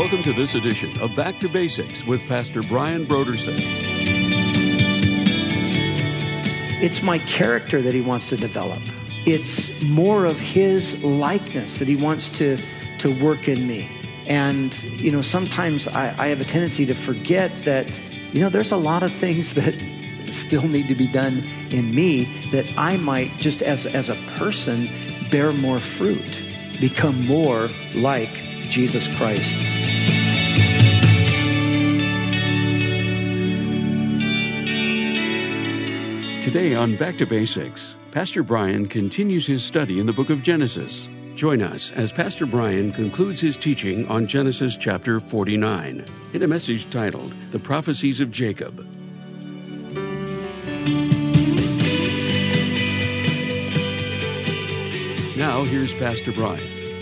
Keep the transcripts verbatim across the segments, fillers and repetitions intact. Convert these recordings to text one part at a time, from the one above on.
Welcome to this edition of Back to Basics with Pastor Brian Brodersen. It's my character that he wants to develop. It's more of his likeness that he wants to, to work in me. And, you know, sometimes I, I have a tendency to forget that, you know, there's a lot of things that still need to be done in me that I might, just as, as a person, bear more fruit, become more like Jesus Christ. Today on Back to Basics, Pastor Brian continues his study in the book of Genesis. Join us as Pastor Brian concludes his teaching on Genesis chapter forty-nine in a message titled, The Prophecies of Jacob. Now, here's Pastor Brian.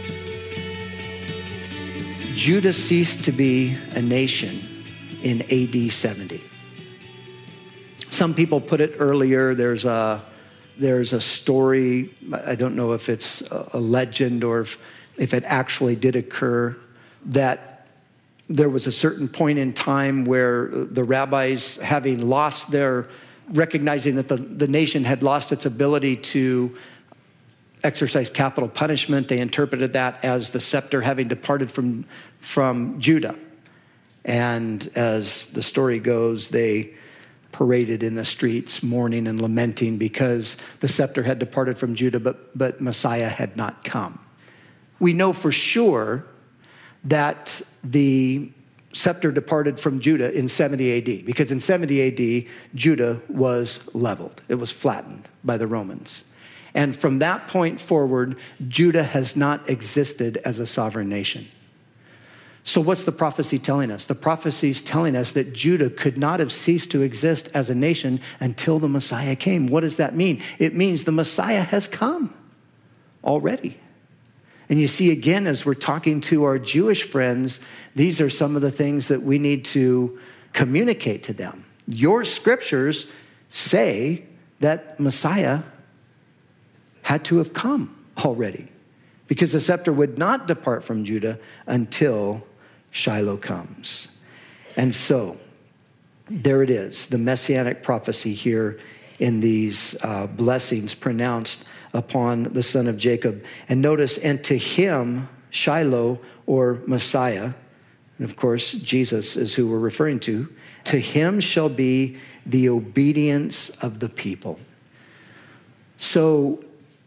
Judah ceased to be a nation in A D seventy. Some people put it earlier. There's a, there's a story. I don't know if it's a legend or if, if it actually did occur, that there was a certain point in time where the rabbis, having lost their, recognizing that the, the nation had lost its ability to exercise capital punishment, they interpreted that as the scepter having departed from, from Judah. And as the story goes, they paraded in the streets mourning and lamenting because the scepter had departed from Judah, but, but Messiah had not come. We know for sure that the scepter departed from Judah in seventy A D, because in seventy A D, Judah was leveled. It was flattened by the Romans. And from that point forward, Judah has not existed as a sovereign nation. So what's the prophecy telling us? The prophecy is telling us that Judah could not have ceased to exist as a nation until the Messiah came. What does that mean? It means the Messiah has come already. And you see, again, as we're talking to our Jewish friends, these are some of the things that we need to communicate to them. Your scriptures say that Messiah had to have come already, because the scepter would not depart from Judah until Shiloh comes. And so there it is, the messianic prophecy here in these uh, blessings pronounced upon the son of Jacob. And notice, and to him, Shiloh, or Messiah, and of course, Jesus is who we're referring to, to him shall be the obedience of the people. So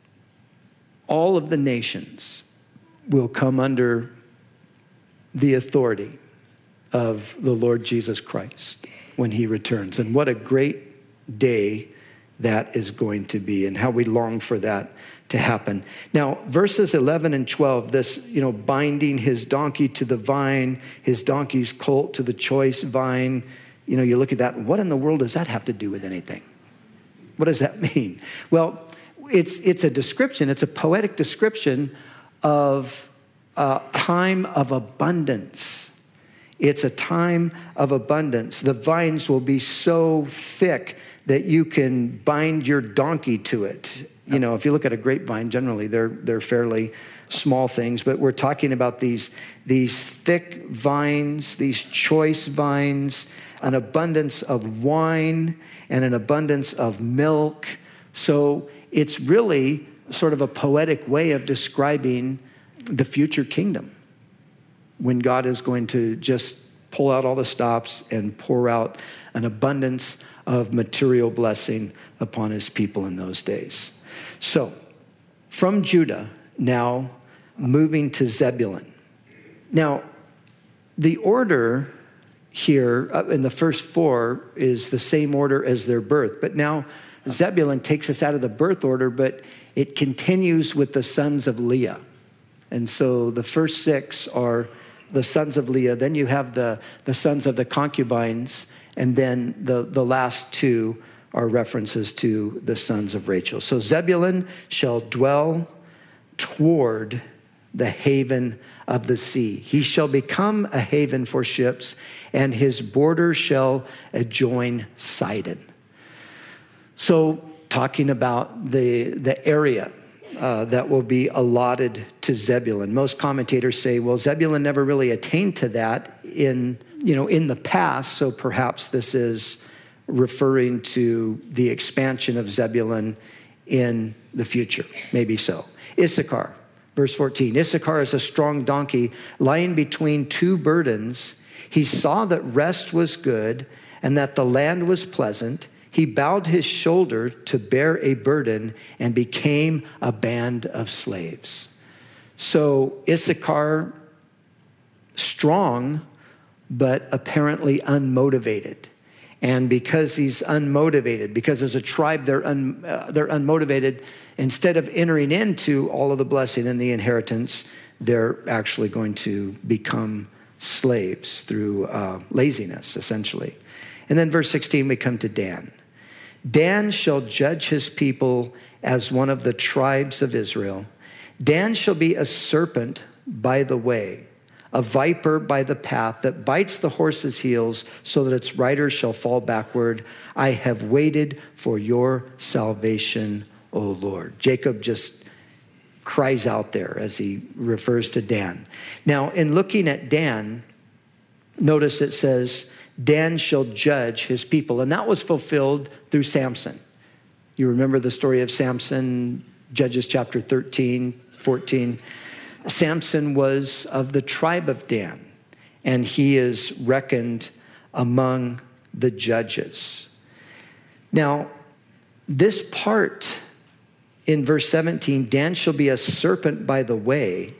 all of the nations will come under the authority of the Lord Jesus Christ when he returns. And what a great day that is going to be, and how we long for that to happen. Now, verses eleven and twelve, this, you know, binding his donkey to the vine, his donkey's colt to the choice vine. You know, you look at that, and what in the world does that have to do with anything? What does that mean? Well, It's it's a description, it's a poetic description of a time of abundance. It's a time of abundance. The vines will be so thick that you can bind your donkey to it. You know, if you look at a grapevine, generally they're they're fairly small things, but we're talking about these, these thick vines, these choice vines, an abundance of wine and an abundance of milk. So it's really sort of a poetic way of describing the future kingdom, when God is going to just pull out all the stops and pour out an abundance of material blessing upon his people in those days. So from Judah, now moving to Zebulun. Now, the order here in the first four is the same order as their birth, but now Zebulun takes us out of the birth order, but it continues with the sons of Leah. And so the first six are the sons of Leah. Then you have the, the sons of the concubines. And then the, the last two are references to the sons of Rachel. So Zebulun shall dwell toward the haven of the sea. He shall become a haven for ships, and his border shall adjoin Sidon. So talking about the, the area uh, that will be allotted to Zebulun. Most commentators say, well, Zebulun never really attained to that in, you know, in the past, so perhaps this is referring to the expansion of Zebulun in the future. Maybe so. Issachar, verse fourteen. Issachar is a strong donkey lying between two burdens. He saw that rest was good and that the land was pleasant. He bowed his shoulder to bear a burden and became a band of slaves. So Issachar, strong, but apparently unmotivated. And because he's unmotivated, because as a tribe they're un, uh, they're unmotivated, instead of entering into all of the blessing and the inheritance, they're actually going to become slaves through uh, laziness, essentially. And then verse sixteen, we come to Dan. Dan shall judge his people as one of the tribes of Israel. Dan shall be a serpent by the way, a viper by the path that bites the horse's heels so that its rider shall fall backward. I have waited for your salvation, O Lord. Jacob just cries out there as he refers to Dan. Now, in looking at Dan, notice it says, Dan shall judge his people. And that was fulfilled through Samson. You remember the story of Samson, Judges chapter thirteen, fourteen. Samson was of the tribe of Dan, and he is reckoned among the judges. Now, this part in verse seventeen, Dan shall be a serpent by the way,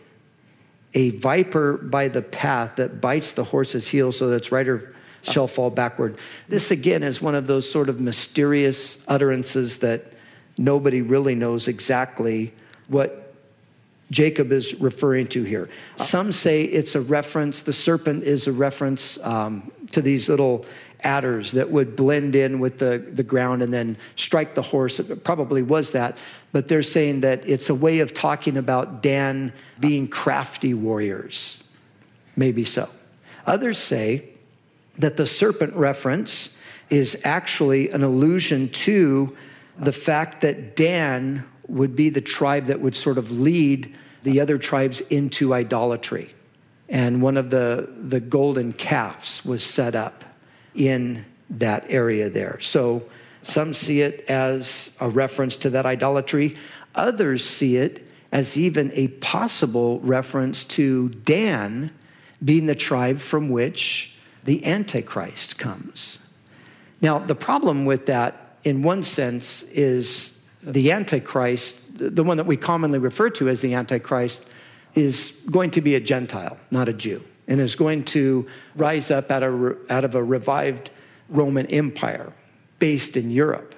a viper by the path that bites the horse's heel so that its rider shall fall backward. This again is one of those sort of mysterious utterances that nobody really knows exactly what Jacob is referring to here. Some say it's a reference, the serpent is a reference um, to these little adders that would blend in with the, the ground and then strike the horse. It probably was that, but they're saying that it's a way of talking about Dan being crafty warriors. Maybe so. Others say that the serpent reference is actually an allusion to the fact that Dan would be the tribe that would sort of lead the other tribes into idolatry. And one of the, the golden calves was set up in that area there. So some see it as a reference to that idolatry. Others see it as even a possible reference to Dan being the tribe from which the Antichrist comes. Now, the problem with that, in one sense, is the Antichrist, the one that we commonly refer to as the Antichrist, is going to be a Gentile, not a Jew, and is going to rise up out of, out of a revived Roman Empire based in Europe.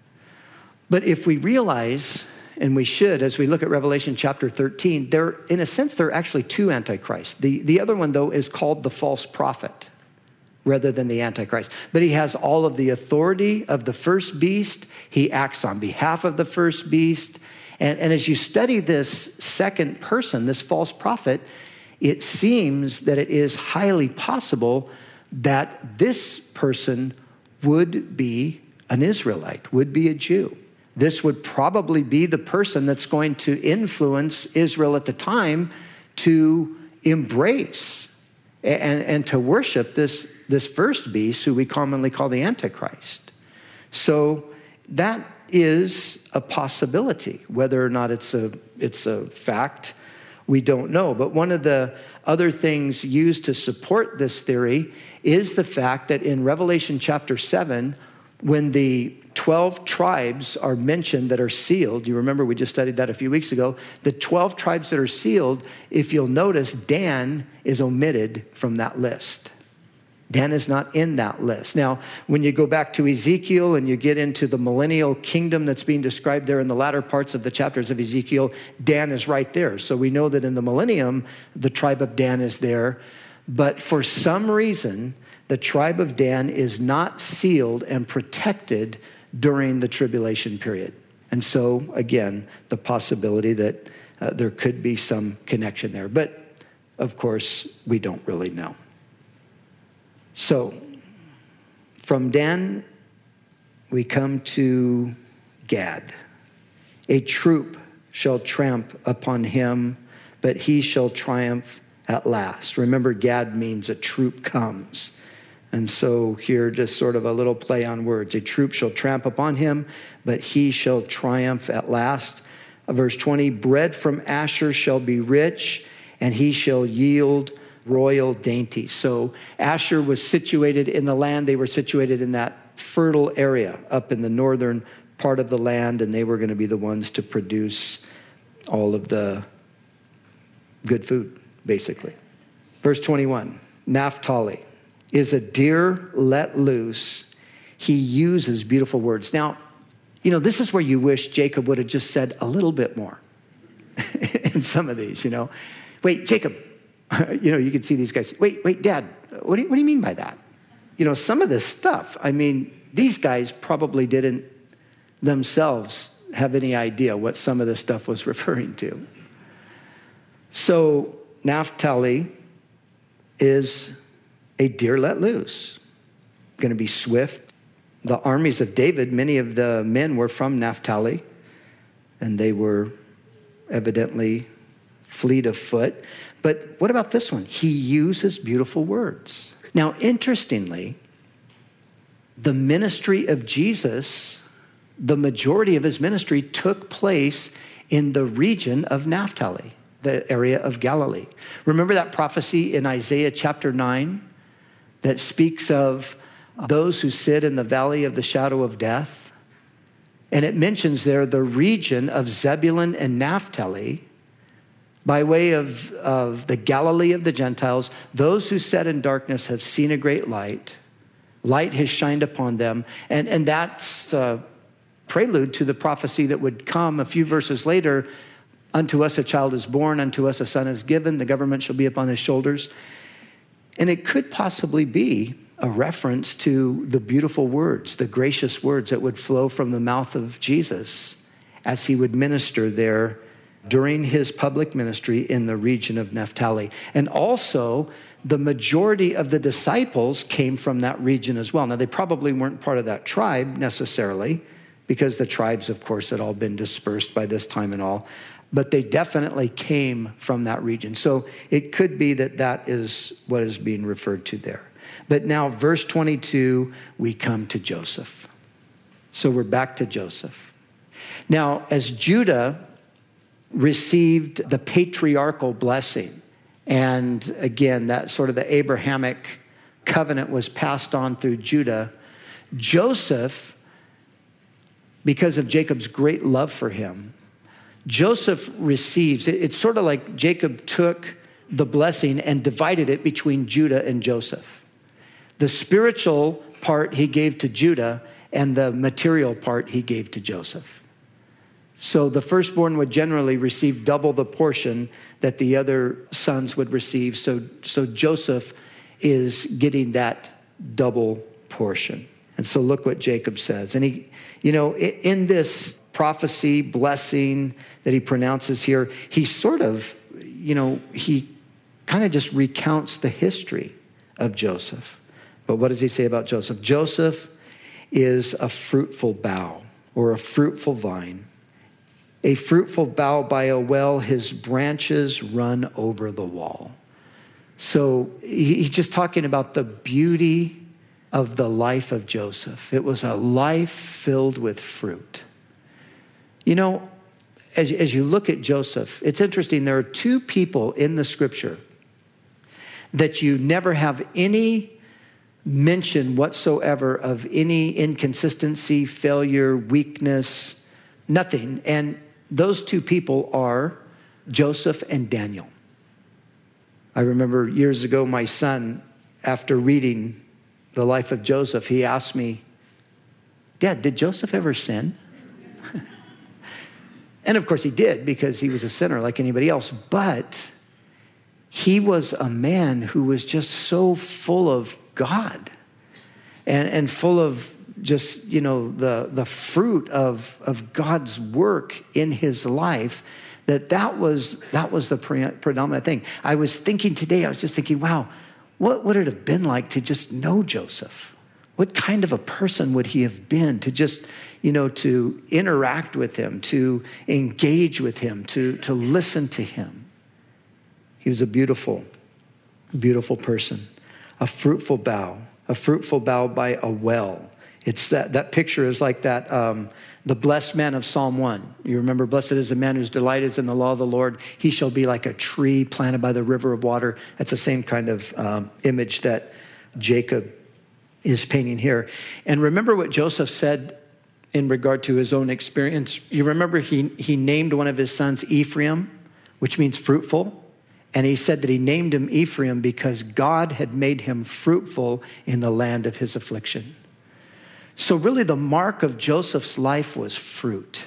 But if we realize, and we should, as we look at Revelation chapter thirteen, there, in a sense, there are actually two Antichrists. The, the other one, though, is called the false prophet, rather than the Antichrist. But he has all of the authority of the first beast. He acts on behalf of the first beast. And, and as you study this second person, this false prophet, it seems that it is highly possible that this person would be an Israelite, would be a Jew. This would probably be the person that's going to influence Israel at the time to embrace and, and to worship this, this first beast, who we commonly call the Antichrist. So that is a possibility. Whether or not it's a, it's a fact, we don't know. But one of the other things used to support this theory is the fact that in Revelation chapter seven, when the twelve tribes are mentioned that are sealed, you remember we just studied that a few weeks ago, the twelve tribes that are sealed, if you'll notice, Dan is omitted from that list. Dan is not in that list. Now, when you go back to Ezekiel and you get into the millennial kingdom that's being described there in the latter parts of the chapters of Ezekiel, Dan is right there. So we know that in the millennium, the tribe of Dan is there. But for some reason, the tribe of Dan is not sealed and protected during the tribulation period. And so, again, the possibility that uh, there could be some connection there. But, of course, we don't really know. So, from Dan, we come to Gad, a troop shall tramp upon him, but he shall triumph at last. Remember, Gad means a troop comes. And so here, just sort of a little play on words. A troop shall tramp upon him, but he shall triumph at last. Verse twenty, bread from Asher shall be rich, and he shall yield royal dainties. So Asher was situated in the land. They were situated in that fertile area up in the northern part of the land, and they were going to be the ones to produce all of the good food, basically. Verse twenty-one, Naphtali is a deer let loose. He uses beautiful words. Now, you know, this is where you wish Jacob would have just said a little bit more in some of these, you know. Wait, Jacob, you know, you can see these guys. Wait, wait, Dad, what do you, what do you mean by that? You know, some of this stuff, I mean, these guys probably didn't themselves have any idea what some of this stuff was referring to. So Naphtali is a deer let loose, going to be swift. The armies of David, many of the men were from Naphtali, and they were evidently fleet of foot. But what about this one? He uses beautiful words. Now, interestingly, the ministry of Jesus, the majority of his ministry took place in the region of Naphtali, the area of Galilee. Remember that prophecy in Isaiah chapter nine that speaks of those who sit in the valley of the shadow of death? And it mentions there the region of Zebulun and Naphtali by way of, of the Galilee of the Gentiles. Those who sat in darkness have seen a great light. Light has shined upon them. And, and that's a prelude to the prophecy that would come a few verses later. Unto us a child is born, unto us a son is given, the government shall be upon his shoulders. And it could possibly be a reference to the beautiful words, the gracious words that would flow from the mouth of Jesus as he would minister there during his public ministry in the region of Naphtali. And also, the majority of the disciples came from that region as well. Now, they probably weren't part of that tribe necessarily, because the tribes, of course, had all been dispersed by this time and all. But they definitely came from that region. So it could be that that is what is being referred to there. But now, verse twenty-two, we come to Joseph. So we're back to Joseph. Now, as Judah received the patriarchal blessing, and again, that sort of the Abrahamic covenant was passed on through Judah, Joseph, because of Jacob's great love for him, Joseph receives, it's sort of like Jacob took the blessing and divided it between Judah and Joseph. The spiritual part he gave to Judah, and the material part he gave to Joseph. So the firstborn would generally receive double the portion that the other sons would receive. So, so Joseph is getting that double portion. And so look what Jacob says. And he, you know, in this prophecy, blessing that he pronounces here, he sort of, you know, he kind of just recounts the history of Joseph. But what does he say about Joseph? Joseph is a fruitful bough or a fruitful vine. A fruitful bough by a well, his branches run over the wall. So he's just talking about the beauty of the life of Joseph. It was a life filled with fruit. You know, as, as you look at Joseph, it's interesting. There are two people in the scripture that you never have any mention whatsoever of any inconsistency, failure, weakness, nothing. And those two people are Joseph and Daniel. I remember years ago, my son, after reading the life of Joseph, he asked me, Dad, did Joseph ever sin? And of course he did, because he was a sinner like anybody else. But he was a man who was just so full of God and, and full of just, you know, the, the fruit of, of God's work in his life, that that was, that was the pre- predominant thing. I was thinking today, I was just thinking, wow, what would it have been like to just know Joseph? What kind of a person would he have been to just, you know, to interact with him, to engage with him, to, to listen to him? He was a beautiful, beautiful person, a fruitful bough, a fruitful bough by a well. It's that, that picture is like that, um, the blessed man of Psalm one. You remember, blessed is the man whose delight is in the law of the Lord. He shall be like a tree planted by the river of water. That's the same kind of um, image that Jacob is painting here. And remember what Joseph said in regard to his own experience. You remember he, he named one of his sons Ephraim, which means fruitful. And he said that he named him Ephraim because God had made him fruitful in the land of his affliction. So really the mark of Joseph's life was fruit.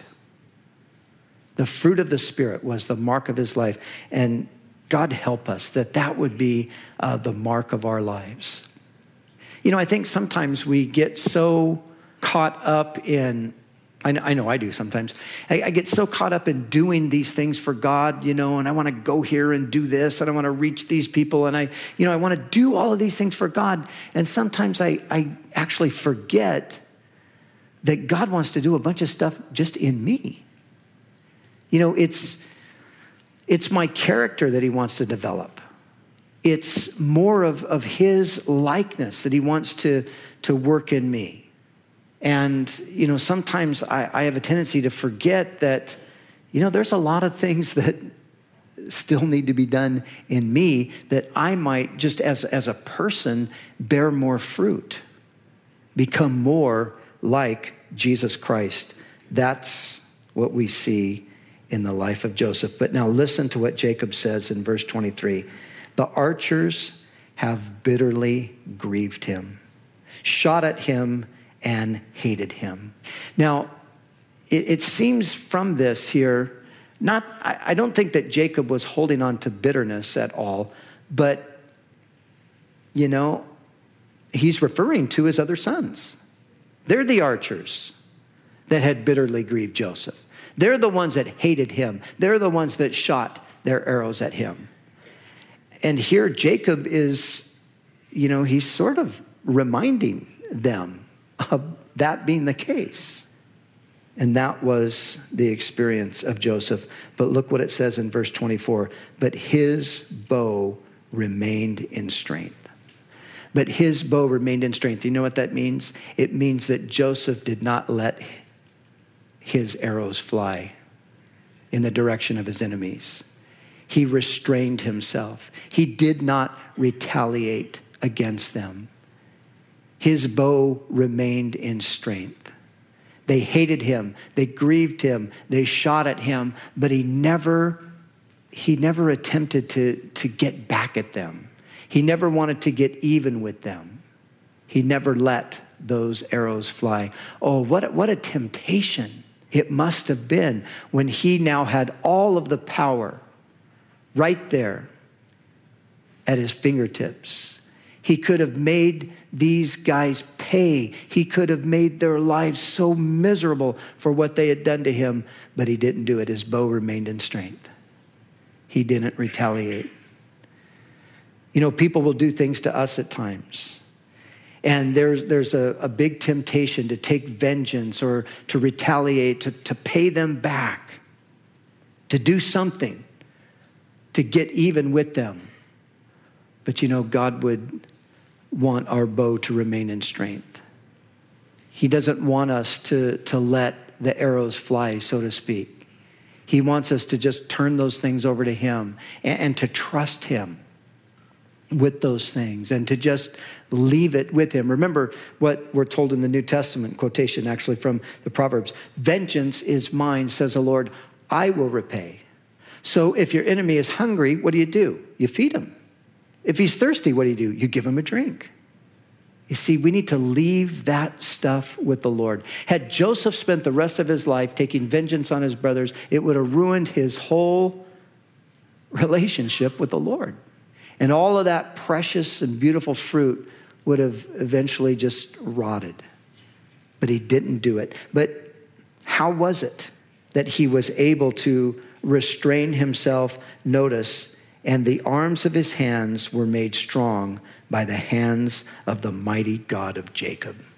The fruit of the Spirit was the mark of his life. And God help us that that would be uh, the mark of our lives. You know, I think sometimes we get so caught up in, I know I, know I do sometimes, I, I get so caught up in doing these things for God, you know, and I want to go here and do this, and I want to reach these people, and I, you know, I want to do all of these things for God. And sometimes I, I actually forget that God wants to do a bunch of stuff just in me. You know, it's, it's my character that he wants to develop. It's more of, of his likeness that he wants to, to work in me. And, you know, sometimes I, I have a tendency to forget that, you know, there's a lot of things that still need to be done in me that I might just as, as a person bear more fruit, become more like Jesus Christ. That's what we see in the life of Joseph. But now listen to what Jacob says in verse twenty-three. The archers have bitterly grieved him, shot at him, and hated him. Now, it, it seems from this here, not, I, I don't think that Jacob was holding on to bitterness at all, but, you know, he's referring to his other sons. They're the archers that had bitterly grieved Joseph. They're the ones that hated him. They're the ones that shot their arrows at him. And here Jacob is, you know, he's sort of reminding them of that being the case. And that was the experience of Joseph. But look what it says in verse twenty-four. But his bow remained in strength. But his bow remained in strength. You know what that means? It means that Joseph did not let his arrows fly in the direction of his enemies. He restrained himself. He did not retaliate against them. His bow remained in strength. They hated him. They grieved him. They shot at him, but he never, he never attempted to, to get back at them. He never wanted to get even with them. He never let those arrows fly. Oh, what a, what a temptation it must have been when he now had all of the power right there at his fingertips. He could have made these guys pay. He could have made their lives so miserable for what they had done to him, but he didn't do it. His bow remained in strength. He didn't retaliate. You know, people will do things to us at times. And there's, there's a, a big temptation to take vengeance or to retaliate, to, to pay them back, to do something, to get even with them. But you know, God would want our bow to remain in strength. He doesn't want us to, to let the arrows fly, so to speak. He wants us to just turn those things over to him and, and to trust him with those things and to just leave it with him. Remember what we're told in the New Testament, quotation actually from the Proverbs. Vengeance is mine, says the Lord, I will repay. So if your enemy is hungry, what do you do? You feed him. If he's thirsty, what do you do? You give him a drink. You see, we need to leave that stuff with the Lord. Had Joseph spent the rest of his life taking vengeance on his brothers, it would have ruined his whole relationship with the Lord. And all of that precious and beautiful fruit would have eventually just rotted. But he didn't do it. But how was it that he was able to restrain himself? Notice, and the arms of his hands were made strong by the hands of the mighty God of Jacob.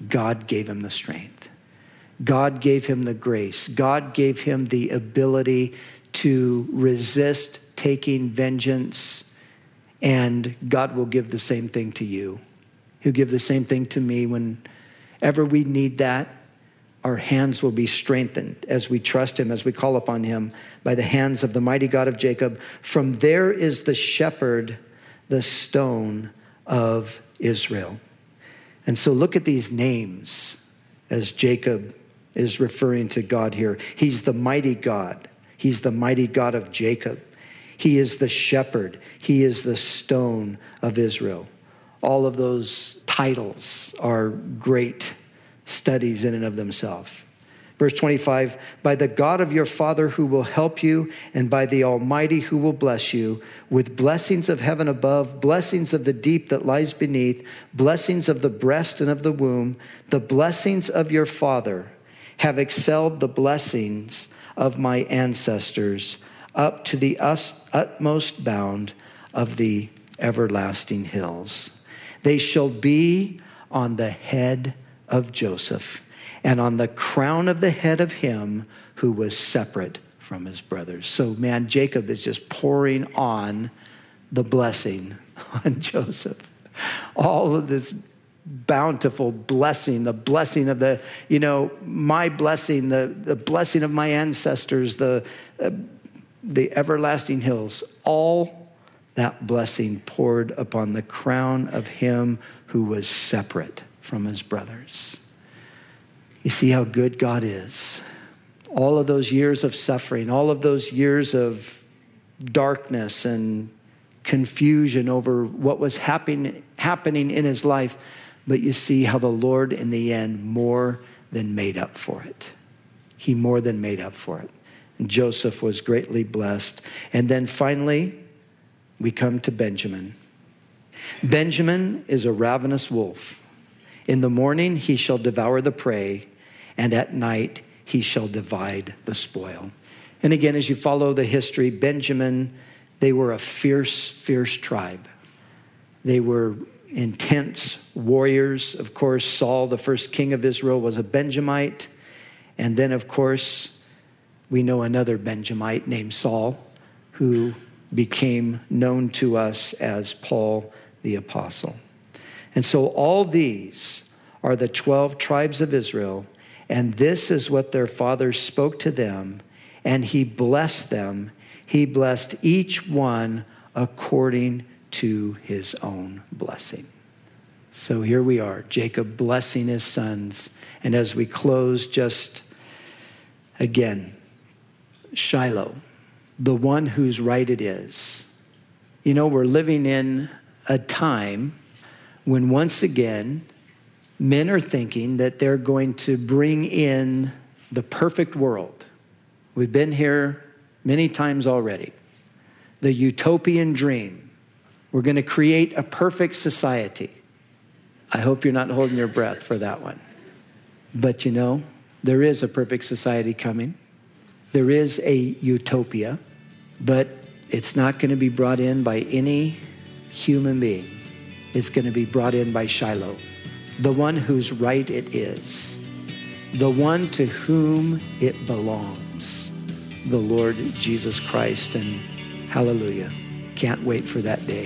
God gave him the strength. God gave him the grace. God gave him the ability to resist taking vengeance, and God will give the same thing to you. He'll give the same thing to me. Whenever we need that, our hands will be strengthened as we trust him, as we call upon him by the hands of the mighty God of Jacob. From there is the shepherd, the stone of Israel. And so look at these names as Jacob is referring to God here. He's the mighty God. He's the mighty God of Jacob. He is the shepherd. He is the stone of Israel. All of those titles are great studies in and of themselves. Verse twenty-five, by the God of your father who will help you, and by the Almighty who will bless you, with blessings of heaven above, blessings of the deep that lies beneath, blessings of the breast and of the womb, the blessings of your father have excelled the blessings of my ancestors up to the us, utmost bound of the everlasting hills. They shall be on the head of Joseph, and on the crown of the head of him who was separate from his brothers. So man, Jacob is just pouring on the blessing on Joseph. All of this bountiful blessing, the blessing of the, you know, my blessing, the, the blessing of my ancestors, the, uh, the everlasting hills, all that blessing poured upon the crown of him who was separate from his brothers. You see how good God is. All of those years of suffering, all of those years of darkness and confusion over what was happen, happening in his life. But you see how the Lord in the end more than made up for it. He more than made up for it. And Joseph was greatly blessed. And then finally, we come to Benjamin. Benjamin is a ravenous wolf. In the morning he shall devour the prey, and at night he shall divide the spoil. And again, as you follow the history, Benjamin, they were a fierce, fierce tribe. They were intense warriors. Of course, Saul, the first king of Israel, was a Benjamite. And then, of course, we know another Benjamite named Saul, who became known to us as Paul the Apostle. And so all these are the twelve tribes of Israel, and this is what their father spoke to them, and he blessed them. He blessed each one according to his own blessing. So here we are, Jacob blessing his sons. And as we close, just again, Shiloh, the one whose right it is. You know, we're living in a time when once again, men are thinking that they're going to bring in the perfect world. We've been here many times already. The utopian dream. We're going to create a perfect society. I hope you're not holding your breath for that one. But you know, there is a perfect society coming. There is a utopia, but it's not going to be brought in by any human being. It's going to be brought in by Shiloh, the one whose right it is, the one to whom it belongs, the Lord Jesus Christ. And hallelujah, can't wait for that day.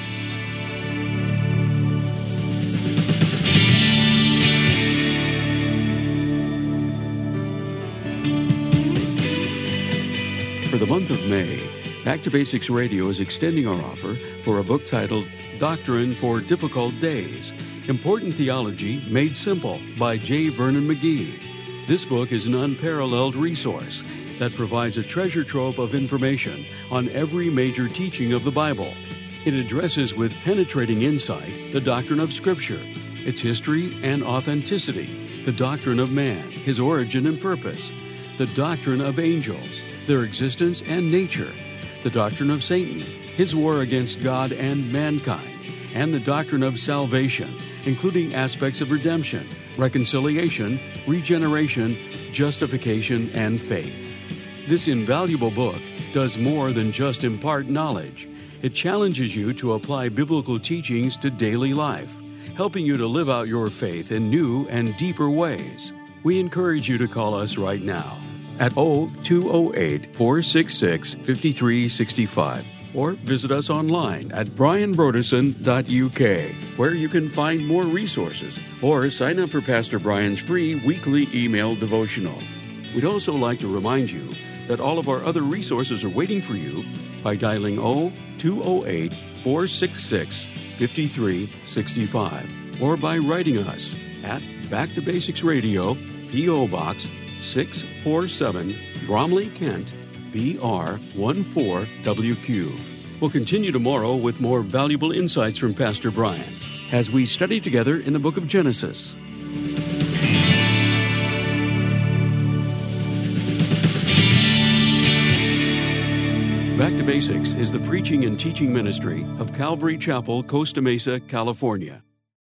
For the month of May, Back to Basics Radio is extending our offer for a book titled Doctrine for Difficult Days, Important Theology Made Simple by J. Vernon McGee. This book is an unparalleled resource that provides a treasure trove of information on every major teaching of the Bible. It addresses with penetrating insight the doctrine of Scripture, its history and authenticity, the doctrine of man, his origin and purpose, the doctrine of angels, their existence and nature, the doctrine of Satan, his war against God and mankind, and the doctrine of salvation, including aspects of redemption, reconciliation, regeneration, justification, and faith. This invaluable book does more than just impart knowledge. It challenges you to apply biblical teachings to daily life, helping you to live out your faith in new and deeper ways. We encourage you to call us right now at two oh eight, four six six, five three six five or visit us online at brian broderson dot u k, where you can find more resources or sign up for Pastor Brian's free weekly email devotional. We'd also like to remind you that all of our other resources are waiting for you by dialing two oh eight, four six six, five three six five or by writing us at Back to Basics Radio, P O Box six forty-seven, Bromley, Kent, B R one four W Q. We'll continue tomorrow with more valuable insights from Pastor Brian as we study together in the book of Genesis. Back to Basics is the preaching and teaching ministry of Calvary Chapel, Costa Mesa, California.